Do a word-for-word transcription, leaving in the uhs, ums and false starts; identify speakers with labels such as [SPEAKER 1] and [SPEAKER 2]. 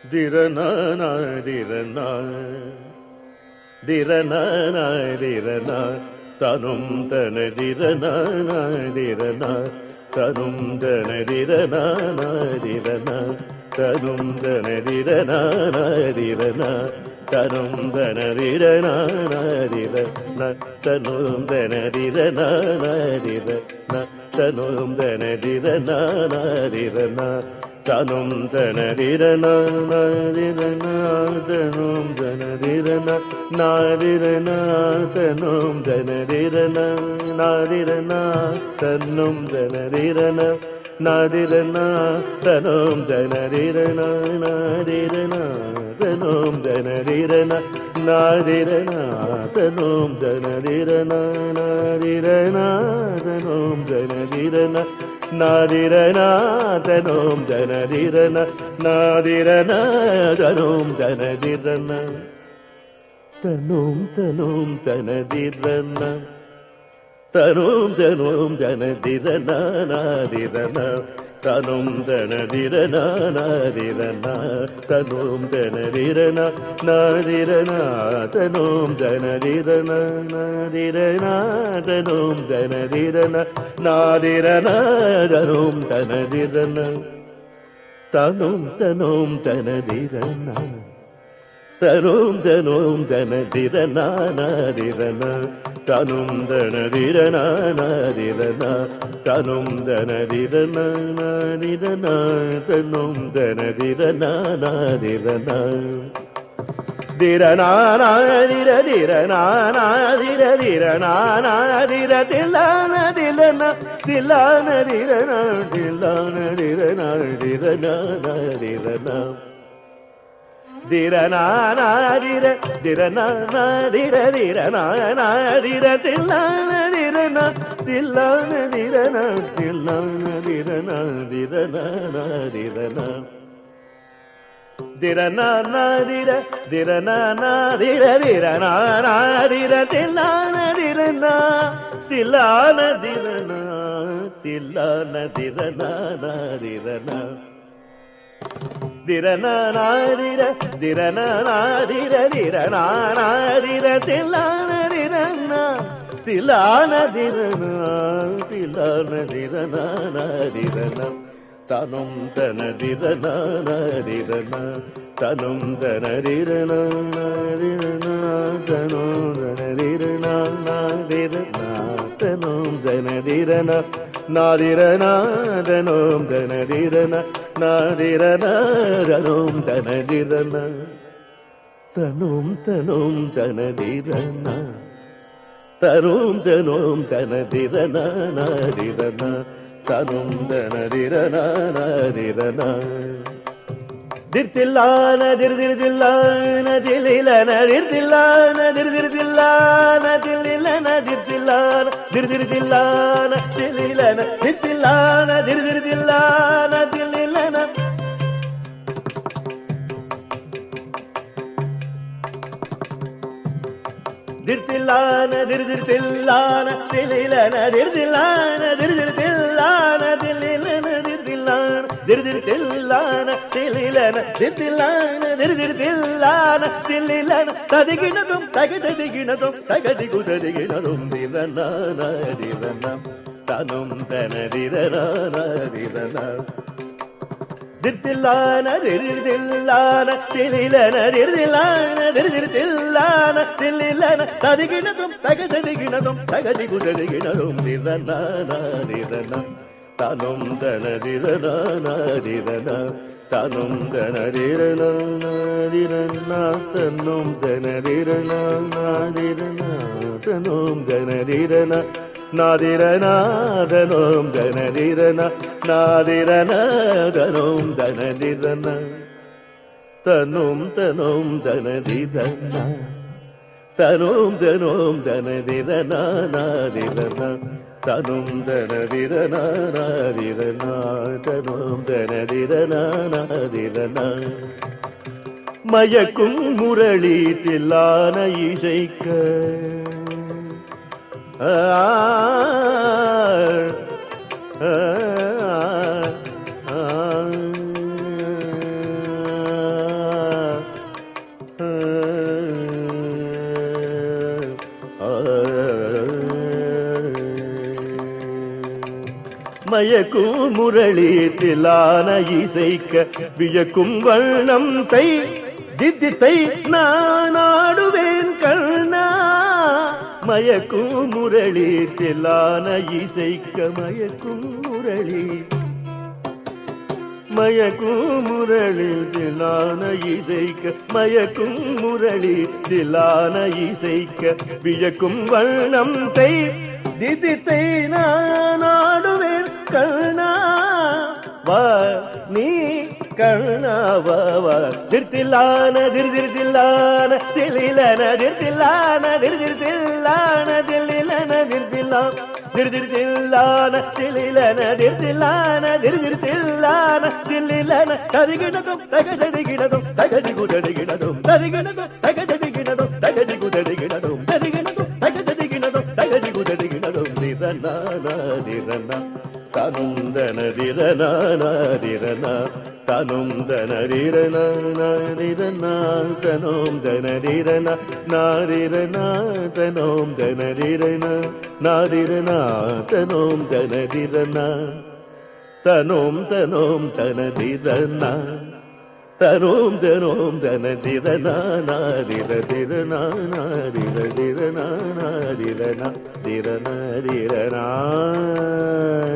[SPEAKER 1] திரணா திரணா திரணா திரணா தனும் தன திரணா திரணா தனும் தன திரணா திரணா தனும் தன திரணா திரணா தனும் தன திரணா திரணா தனும் தன திரணா திரணா தனும் தன திரணா திரணா தனும் தனதிரனா நாதிரனா தனும் தனதிரனா நாதிரனா தனும் தனதிரனா நாதிரனா தன்னும் தனதிரனா நாதிரனா தனும் தனதிரனா நாதிரனா தனும் தனதிரனா நாதிரனா தனும் தனதிரனா நாதிரனா தனும் தனதிரனா நாதிரனா தனும் தனதிரனா நாதிரனா தனும் தனதிரனா தனும் தனும் தனதிரனா தனும் தனும் தனதிரனா நாதிரனா தனும் தனதிரனா நாதிரனா தனும் தனதிரனா நாதிரனா தனும் தனதிரனா நாதிரனா தனும் தனதிரனா நாதிரனா தனும் தனதிரனா தனும் தனும் தனதிரனா தனும் தனும் தனதிரனா நாதிரனா தனும் தனதிரனா நாதிரனா தனும் தனதிரனா நாதிரனா தனும் தனதிரனா நாதிரனா திரனா நாதிர திரனா நாதிர திரனா நாதிர தில்லான தில்லனா தில்லான திரனா தில்லான திரனா திரனா நாதிரனா திரனா நாதிர திரனா நாதிர திரனா நாதிர தில்லான திரனா தில்லான திரனா தில்லான திரனா திரனா நாதிரனா திரனா நாதிர திரனா நாதிர திரனா நாதிர தில்லான திரனா தில்லான திரனா தில்லான திரனா நாதிரனா திரனா நாதிர திரனா நாதிர திரனா நாதிர தில்லான திரனா தில்லான திரனா தில்லான திரனா நாதிரனா தனும் தனதிரனா நாதிரனா தனும் தனதிரனா நாதிரனா தனும் தனதிரனா நாதிரனா தனும் தனதிரனா நாதிரனா தனும் தனதிரனா நாதிரனா தனும் தனதிரனா தனும் தனும் தனதிரனா தனும் தனும் தனதிரனா நாதிரனா தனும் தனதிரனா நாதிரனா திர்தில்லான திர்திர்தில்லான தில்லிலன திர்தில்லான திர்திர்தில்லான தில்லிலன திர்தில்லான திர்திர்தில்லான தில்லிலன திர்தில்லான திர்திர்தில்லான தில்லிலன திர்தில்லான திர்திர்தில்லான தில்லிலன திர்தில்லான திர்திர்தில்லான தில்லிலன திர்தில்லான திர்திர்தில்லான தில்லிலன திர்தில்லான திர்திர்தில்லான தில்லிலன ததிகினதும் தகததிகினதும் தகதிகுததிகினதும் திரனா நாதிரனா தனும் தனதிரனா நாதிரனா திர்தில்லான திர்தில்லான தில்லிலன திர்தில்லான திர்திர்தில்லான தில்லிலன ததிகினதும் தகததிகினதும் தகதிகுததிகினதும் திரனா நாதிரனா தனும் தனதிரனா நாதிரனா தனும் தனதிரனா நாதிரனா தன்னும் தனதிரனா நாதிரனா தனும் தனதிரனா நாதிரனா தனும் தனதிரனா நாதிரனா தனும் தனதிரனா தனும் தனும் தனதிரனா தனும் தனும் தனதிரனா நாதிரனா தனும் தனதிரனா நாதிரனா தனும் தனதிரனா நாதிரனா மயக்கும் முரளி தில்லான இசைக்க மயக்கும் முரளி தில்லான இசைக்க வியக்கும் வண்ணம் தை தித்தித்தை நான் ஆடுவேன் கண்ணா. மயக்கும் முரளி தில்லான இசைக்க மயக்கும் முரளி மயக்கும் முரளி தில்லான இசைக்க மயக்கும் முரளி தில்லான இசைக்க வியக்கும் வண்ணம் தை திதித்தை நான் ஆடுவேன் கண்ணா. வா நீ கண்ணா வா வா. திருத்தில்லான திருத்தில்லான தில்லிலன திருத்தில்லான திருத்தில்லான தில்லிலன திருத்தில்லாம் திருத்தில்லான தில்லிலன திருத்தில்லான திருத்தில்லான தில்லிலன தரிகிடதும் தகதடிகிடதும் தகதி குதடிகிடதும் தரிகிடதும் தகதடிகிடதும் தகதி குதடிகிடதும் தரிகிடதும் தகதடிகிடதும் தகதி குதடிகிடதும் திரனானா திரனா தனும் தனதிரனா திரனா தனும் தனரிரனா நாரிரனா தனும் தனரிரனா நாரிரனா தனும் தனரிரனா நாரிரனா தனும் தனரிரனா தனும் தனும் தனதிரனா தனும் தனும் தனதிரனா நாரிர திரனா நாரிர திரனா நாரிரனா திரனா திரனா